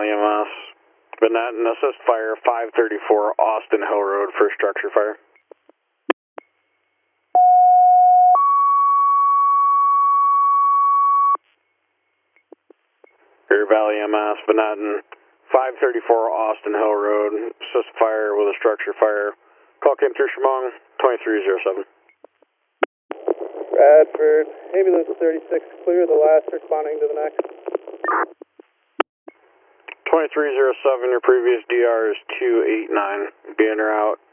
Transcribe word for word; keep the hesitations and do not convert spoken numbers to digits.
Valley E M S. Manhattan, assist fire five thirty-four Austin Hill Road for structure fire. Rear Valley E M S, Manhattan, five thirty-four Austin Hill Road, assist fire with a structure fire. Call came through Chemung, twenty-three oh seven. Bradford, ambulance thirty-six, clear, the last responding to the next. twenty-three oh seven, your previous D R is two eight nine. Be in or out